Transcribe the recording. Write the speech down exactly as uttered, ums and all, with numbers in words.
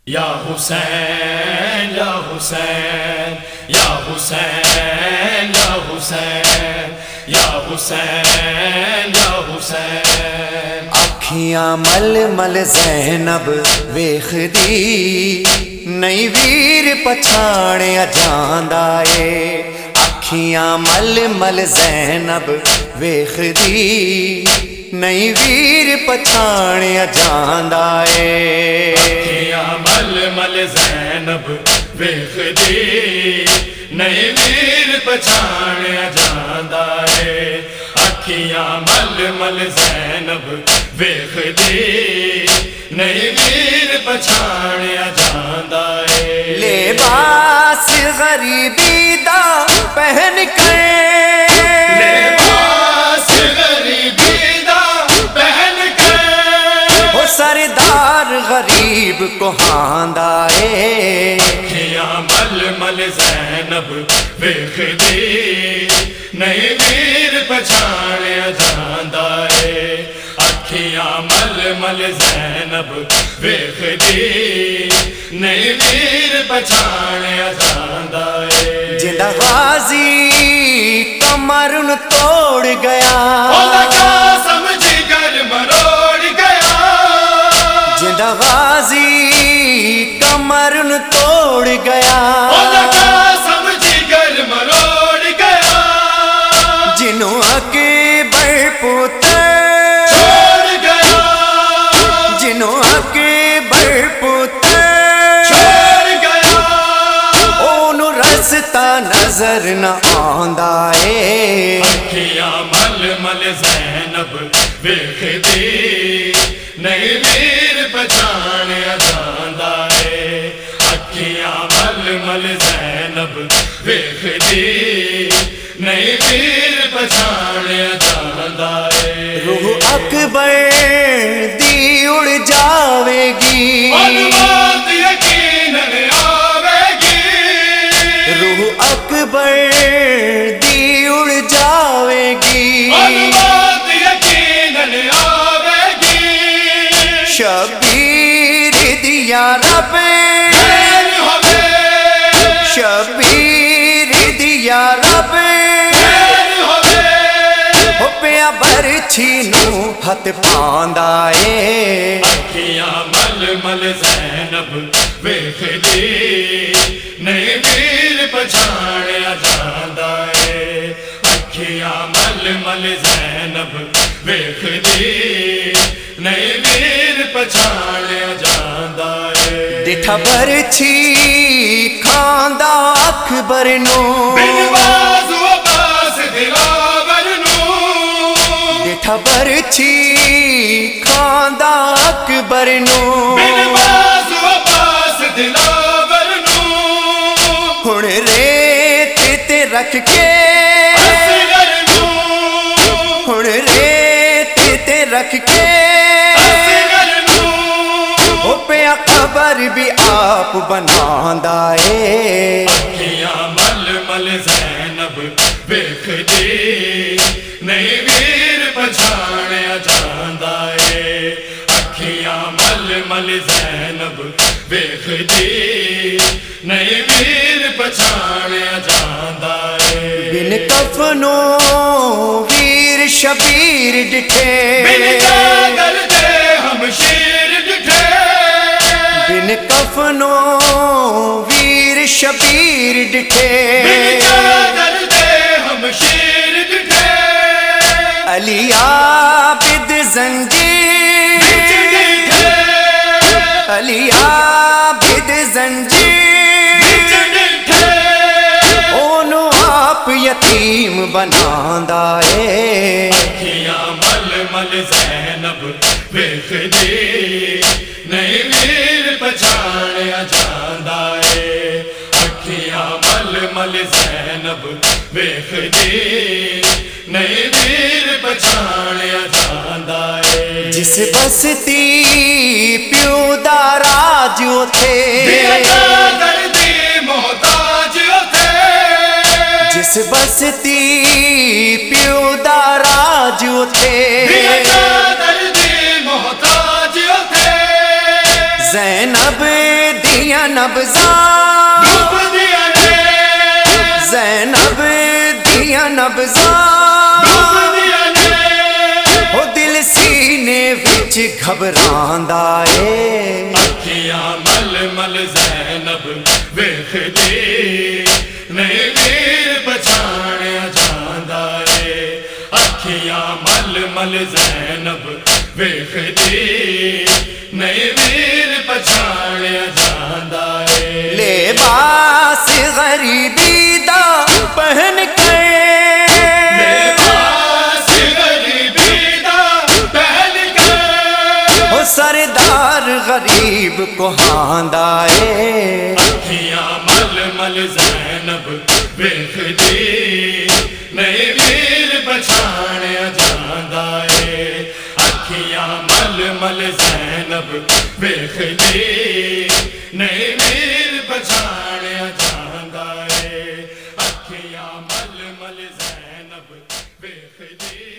یا حسین یا حسین یا حسین یا حسین یا حسین یا حسین اکھیاں مل مل زینب ویکھ دی نہیں ویر پچھاڑیا جاندا اے اکھیاں مل مل زینب ویکھ دی نہیں ویر پچھاڑیا جاندا اے اکھیاں مل مل زینب ویکھ دی نہیں ویر پچھاڑیا جاندا اے اکھیاں مل مل زینب ویکھ دی نہیں ویر پچھاڑیا جاندا اے لباس غریبی دا پہن کے لباس غریبی دا پہن کے وہ سردار غریب کو ہاندا اے اکھیاں مل مل زینب ویکھ دی نہیں ویر پچھاڑیا جاندا اے اکھیاں مل مل زینب ویکھ دی نہیں ویر پچھاڑیا جاندا اے جندا غازی کمر نو توڑ گیا اودا کا سمجھی کر مروڑ گیا جندا غازی کمر نو توڑ گیا اودا کا سمجھی کر مروڑ گیا جنوں اکبر پتر چھوڑ گیا جنوں اکبر پتر چھوڑ گیا اونوں رستا نظر نہ آندا اے اکھیاں مل مل زینب ویکھ دی نہیں ویر پچھاڑیا جاندا اے اکھیاں مل مل زینب ویکھ دی نہیں ویر پچھاڑیا جاندا اے روح اکبر دی اڑ جاوے گی ان بات یقیناً آوے گی روح اکبر دی اڑ جاوے گی ان بات یقیناً آوے گی شبیر دیا رب خیر ہوے شبیر دیا رب خیر ہوے ہو پیا برچھی نو ہتھ پاندا اے اکھیاں مل مل زینب ویکھ دی نہیں ویر پچھاڑیا جاندا اے اکھیاں مل مل زینب ویکھ دی نہیں ویر پچھاڑیا جاندا اے ڈٹھا برچھی کھاندا اکبر نو بن بازو عباس دلاور نو ڈٹھا برچھی کھاندا اکبر نو بن بازو عباس دلاور نو ہن ریت تے رکھ کے اصغر نو ہن ریت تے رکھ کے اصغر نو او پیا قبر بھی آپ بناندا اے اکھیاں مل مل زینب ویکھ دی نہیں ویر پچھاڑیا جاندا اے اکھیاں مل مل زینب ویکھ دی نہیں ویر پچھاڑیا جاندا اے بن کفنوں ویر شبیر ڈٹھے بن چادر دے ہم شیر ڈٹھے بن کفنوں ویر شبیر ڈٹھے بن چادر دے ہم شیر ڈٹھے علی عابد زنجیر بچ ڈٹھے علی عابد زنجیر بچ ڈٹھے اونوں آپ یتیم بناندا اے اکھیاں مل مل زینب ویکھ دی نہیں ویر پچھاڑیا جاندا اے اکھیاں مل مل زینب ویکھ دی نہیں ویر پچھاڑیا جاندا اے جس بستی پیو دا راج اوتھے دیا چادر دی محتاج اوتھے جس بستی پیو دا راج اوتھے دیا چادر دی محتاج اوتھے زینب دیاں نبضاں ڈوب دیا نے زینب دیاں نبضاں ڈوب دیا نے او دل سینے وچ گھبراندا اے اکھیاں مل مل زینب ویکھدی نہیں ویر پچھاڑیا جاندا اے اکھیاں مل مل زینب ویکھدی نہیں ویر پچھاڑیا جاندا اے لباس غریبی دا پہن کے لباس غریبی دا پہن کے او سردار غریب کو ہاندا اے اکھیاں مل مل زینب ویکھدی نہیں ویر پچھاڑیا جاندا اے اکھیاں مل مل زینب ویکھدی نہیں ویر پچھاڑیا جاندا اے اکھیاں مل مل زینب ویکھدی